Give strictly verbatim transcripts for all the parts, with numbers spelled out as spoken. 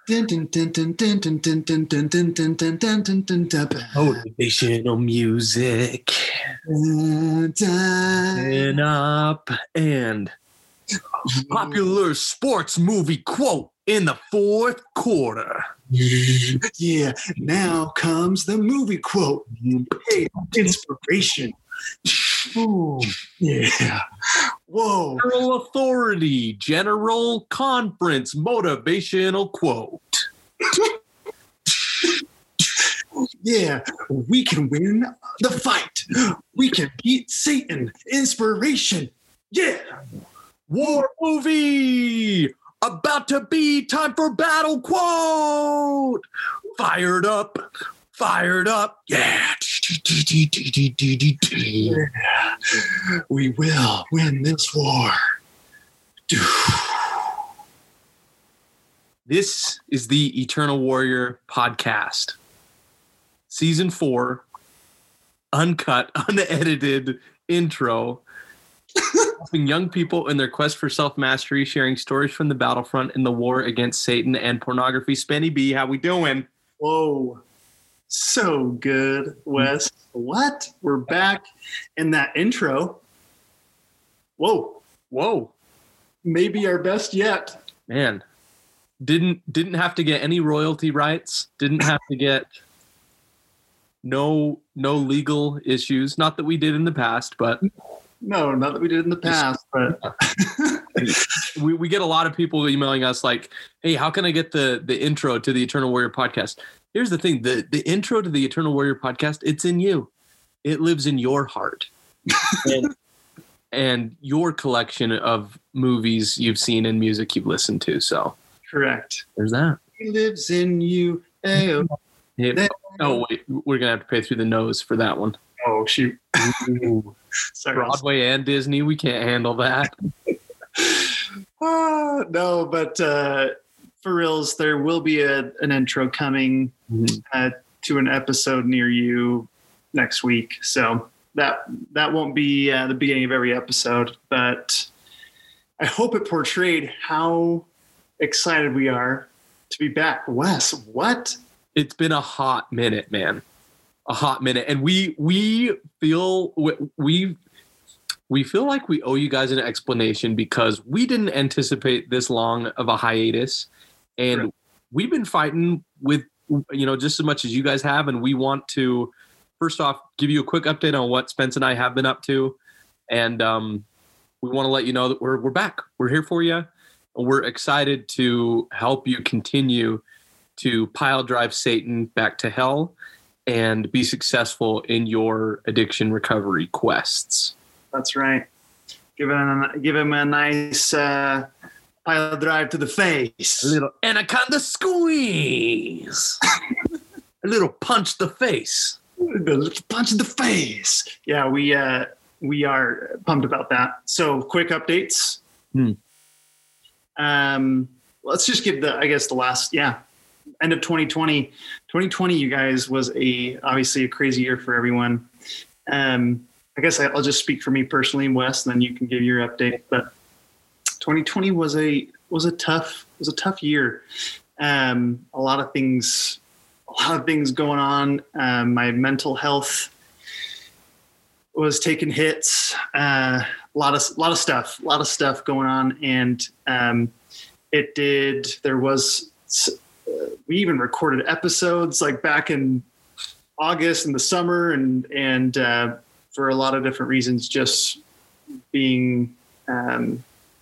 Motivational music. And up and popular sports movie quote in the fourth quarter. Yeah, now comes the movie quote. Hey, inspiration. Ooh, yeah. Whoa. General authority, general conference, motivational quote. Yeah, we can win the fight. We can beat Satan. Inspiration. Yeah. War movie. About to be time for battle quote. Fired up. Fired up. Yeah. Yeah. We will win this war. This is the Eternal Warrior podcast. Season four, uncut, unedited intro, helping young people in their quest for self-mastery, sharing stories from the battlefront in the war against Satan and pornography. Spenny B, how we doing? Whoa. So good, Wes. What? We're back in that intro. Whoa. Whoa. Maybe our best yet. Man, didn't didn't have to get any royalty rights. Didn't have to get no no legal issues. Not that we did in the past, but no, not that we did in the past. But we we get a lot of people emailing us like, "Hey, how can I get the the intro to the Eternal Warrior podcast?" Here's the thing: the the intro to the Eternal Warrior podcast, it's in you. It lives in your heart. and, and your collection of movies you've seen and music you've listened to. So correct. There's that. He lives in you. Hey, yeah. Oh, wait. We're going to have to pay through the nose for that one. Oh, shoot. Sorry. Broadway and Disney, we can't handle that. uh, no, but uh, for reals, there will be a, an intro coming mm-hmm. uh, to an episode near you next week. So that that won't be uh, the beginning of every episode, but I hope it portrayed how excited we are to be back. Wes, what? It's been a hot minute, man. A hot minute. And we we feel we we feel like we owe you guys an explanation because we didn't anticipate this long of a hiatus. And right. we've been fighting with, you know, just as much as you guys have. And we want to, first off, give you a quick update on what Spence and I have been up to. And um, we want to let you know that we're we're back. We're here for you. We're excited to help you continue to pile drive Satan back to hell and be successful in your addiction recovery quests. That's right. Give him a, give him a nice uh, pile drive to the face. A little anaconda squeeze. A little punch the face. A little punch in the face. Yeah, we uh, we are pumped about that. So quick updates. Hmm. Um, let's just give the, I guess the last, yeah, end of twenty twenty. twenty twenty, you guys, was a obviously a crazy year for everyone. Um, I guess I'll just speak for me personally, Wes, and then you can give your update. But twenty twenty was a was a tough was a tough year. Um, a lot of things, a lot of things going on. Um, my mental health was taking hits. Uh, a lot of a lot of stuff, a lot of stuff going on, and um, it did. There was. Uh, we even recorded episodes like back in August in the summer and, and, uh, for a lot of different reasons, just being, um,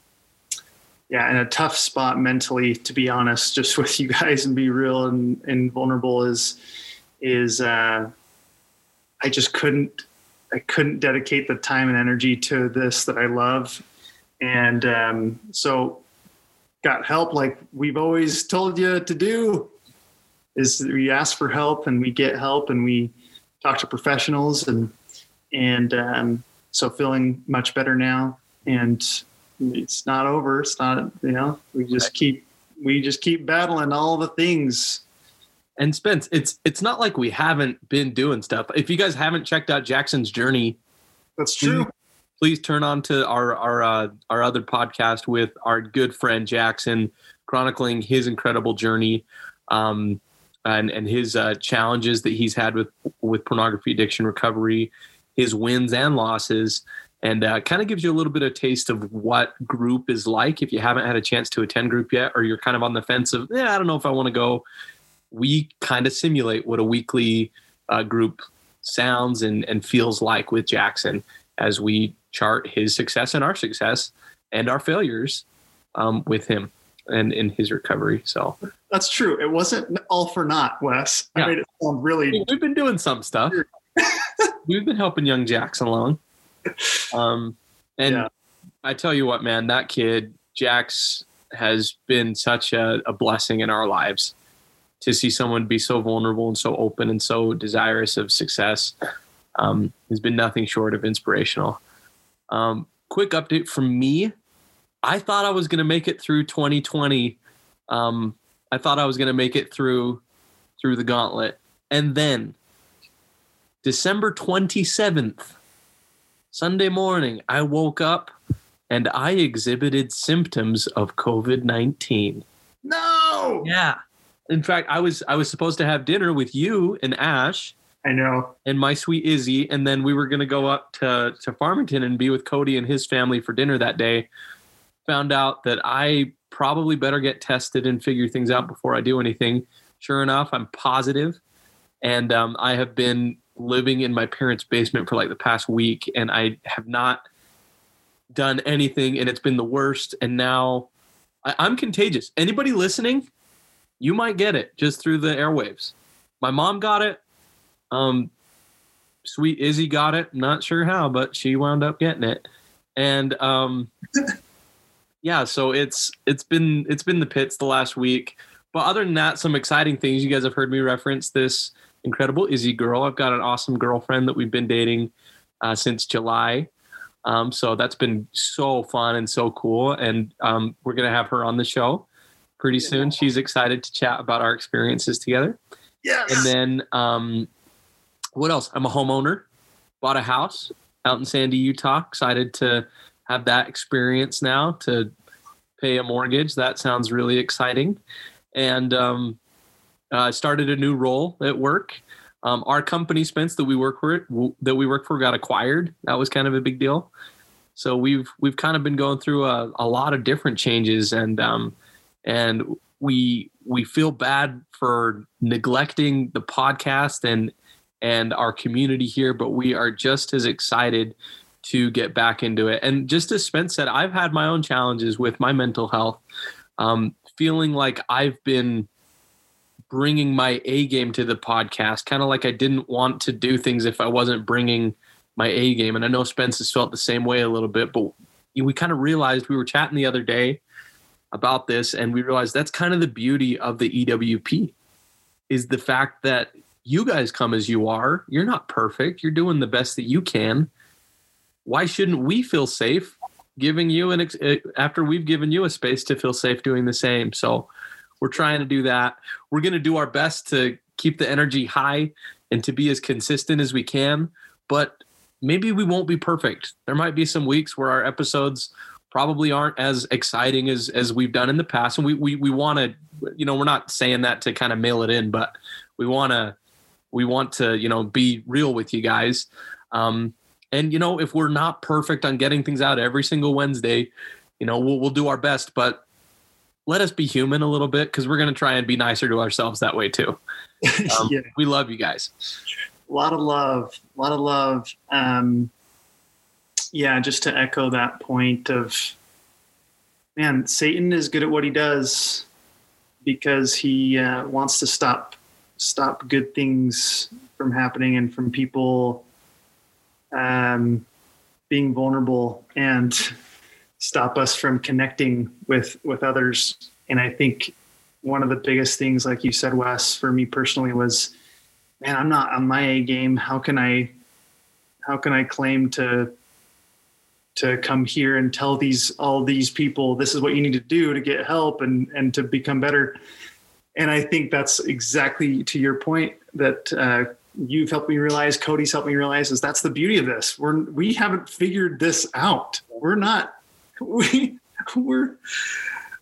yeah, in a tough spot mentally, to be honest, just with you guys and be real and, and vulnerable is, is, uh, I just couldn't, I couldn't dedicate the time and energy to this that I love. And, um, so, got help like we've always told you to do is we ask for help and we get help and we talk to professionals and and um, so feeling much better now and it's not over. It's not, you know, we just keep we just keep battling all the things. And Spence, it's it's not like we haven't been doing stuff. If you guys haven't checked out Jackson's journey, that's true. Please, please turn on to our our uh, our other podcast with our good friend Jackson. chronicling his incredible journey um, and, and his uh, challenges that he's had with, with pornography addiction recovery, his wins and losses, and uh, kind of gives you a little bit of taste of what group is like if you haven't had a chance to attend group yet, or you're kind of on the fence of, yeah, I don't know if I want to go. We kind of simulate what a weekly uh, group sounds and, and feels like with Jackson as we chart his success and our success and our failures um, with him and in his recovery. So that's true. It wasn't all for naught, Wes. Yeah. I made it sound really. We've been doing some stuff. We've been helping young Jackson along. Um, and yeah. I tell you what, man, that kid, Jax, has been such a, a blessing in our lives. To see someone be so vulnerable and so open and so desirous of success um, has been nothing short of inspirational. Um, quick update from me. I thought I was going to make it through twenty twenty. Um, I thought I was going to make it through through the gauntlet. And then December twenty-seventh, Sunday morning, I woke up and I exhibited symptoms of covid nineteen. No! Yeah. In fact, I was I was supposed to have dinner with you and Ash. I know. And my sweet Izzy. And then we were going to go up to, to Farmington and be with Cody and his family for dinner that day. Found out that I probably better get tested and figure things out before I do anything. Sure enough, I'm positive. And um, I have been living in my parents' basement for like the past week. And I have not done anything. And it's been the worst. And now I, I'm contagious. Anybody listening? You might get it just through the airwaves. My mom got it. Um, sweet Izzy got it. Not sure how, but she wound up getting it. And um, yeah, so it's it's been it's been the pits the last week. But other than that, some exciting things. You guys have heard me reference this incredible Izzy girl. I've got an awesome girlfriend that we've been dating uh, since July. Um, so that's been so fun and so cool. And um, we're gonna have her on the show pretty soon. She's excited to chat about our experiences together. Yes. And then um, what else? I'm a homeowner, bought a house out in Sandy, Utah. Excited to have that experience now to pay a mortgage. That sounds really exciting. And um, I uh, started a new role at work. Um, our company, Spence, that we work for, that we work for, got acquired. That was kind of a big deal. So we've we've kind of been going through a, a lot of different changes, and um, And we we feel bad for neglecting the podcast and and our community here, but we are just as excited to get back into it. And just as Spence said, I've had my own challenges with my mental health, um, feeling like I've been bringing my A game to the podcast, kind of like I didn't want to do things if I wasn't bringing my A game. And I know Spence has felt the same way a little bit, but we kind of realized, we were chatting the other day about this, and we realized that's kind of the beauty of the E W P, is the fact that you guys come as you are. You're not perfect. You're doing the best that you can. Why shouldn't we feel safe giving you an ex- after we've given you a space to feel safe doing the same? So we're trying to do that. We're going to do our best to keep the energy high and to be as consistent as we can, but maybe we won't be perfect. There might be some weeks where our episodes probably aren't as exciting as as we've done in the past. And we we we want to, you know, we're not saying that to kind of mail it in, but we want to we want to, you know, be real with you guys. Um, and, you know, if we're not perfect on getting things out every single Wednesday, you know, we'll we'll do our best, but let us be human a little bit, because we're going to try and be nicer to ourselves that way too. Um, yeah. We love you guys. A lot of love, a lot of love. Um, Yeah, just to echo that point of, man, Satan is good at what he does because he uh, wants to stop stop good things from happening and from people um, being vulnerable, and stop us from connecting with with others. And I think one of the biggest things, like you said, Wes, for me personally was, man, I'm not on my A game. How can I how can I claim to to come here and tell these, all these people, this is what you need to do to get help and, and to become better. And I think that's exactly to your point that uh, you've helped me realize, Cody's helped me realize, is that's the beauty of this. We're, we haven't figured this out. We're not, we, we're,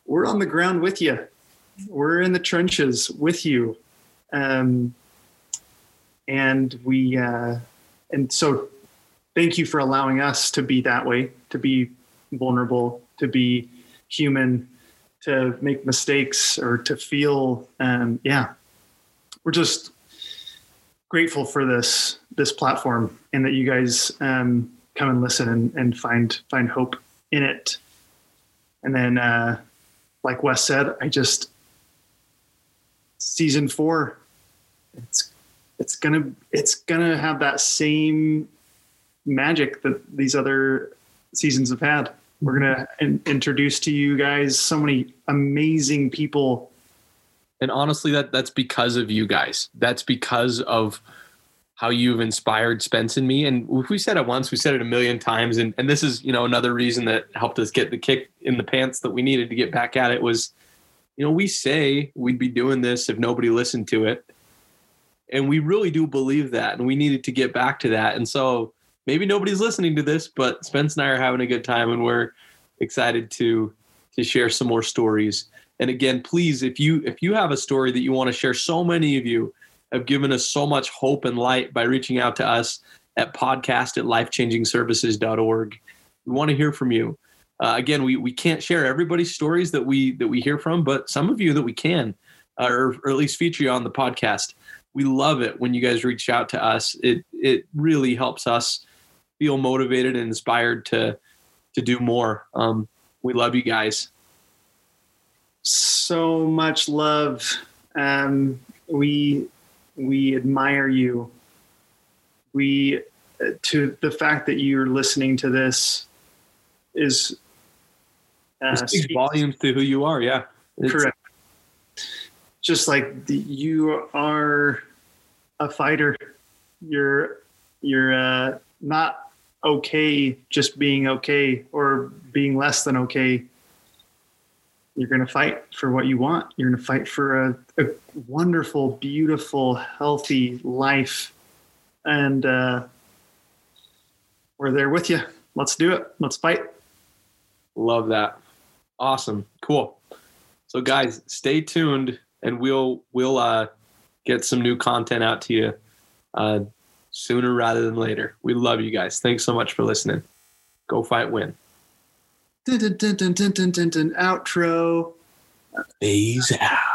we're on the ground with you. We're in the trenches with you. Um, and we, uh, and so thank you for allowing us to be that way, to be vulnerable, to be human, to make mistakes, or to feel, um, yeah, we're just grateful for this, this platform, and that you guys, um, come and listen and, and find, find hope in it. And then, uh, like Wes said, I just, season four, it's, it's gonna, it's gonna have that same magic that these other seasons have had. We're gonna in, introduce to you guys so many amazing people. And honestly, that that's because of you guys. That's because of how you've inspired Spence and me. And if we said it once, we said it a million times. And, and this is, you know, another reason that helped us get the kick in the pants that we needed to get back at it was, you know, we say we'd be doing this if nobody listened to it. And we really do believe that. And we needed to get back to that. And so maybe nobody's listening to this, but Spence and I are having a good time, and we're excited to, to share some more stories. And again, please, if you, if you have a story that you want to share, so many of you have given us so much hope and light by reaching out to us at podcast at life changing services dot org. We want to hear from you. Uh, again, we, we can't share everybody's stories that we, that we hear from, but some of you that we can, uh, or, or at least feature you on the podcast. We love it when you guys reach out to us. It, it really helps us feel motivated and inspired to, to do more. Um, we love you guys. So much love. Um, we, we admire you. We, uh, to the fact that you're listening to this is uh, it speaks volumes to who you are. Yeah. It's, correct. Just like the, you are a fighter. You're, you're uh, not okay just being okay or being less than okay. You're going to fight for what you want. You're going to fight for a, a wonderful, beautiful, healthy life. And uh, we're there with you. Let's do it. Let's fight. Love that. Awesome. Cool. So guys, stay tuned, and we'll, we'll uh, get some new content out to you uh, sooner rather than later. We love you guys. Thanks so much for listening. Go fight, win. Dun, dun, dun, dun, dun, dun, dun, dun, outro. Phase out.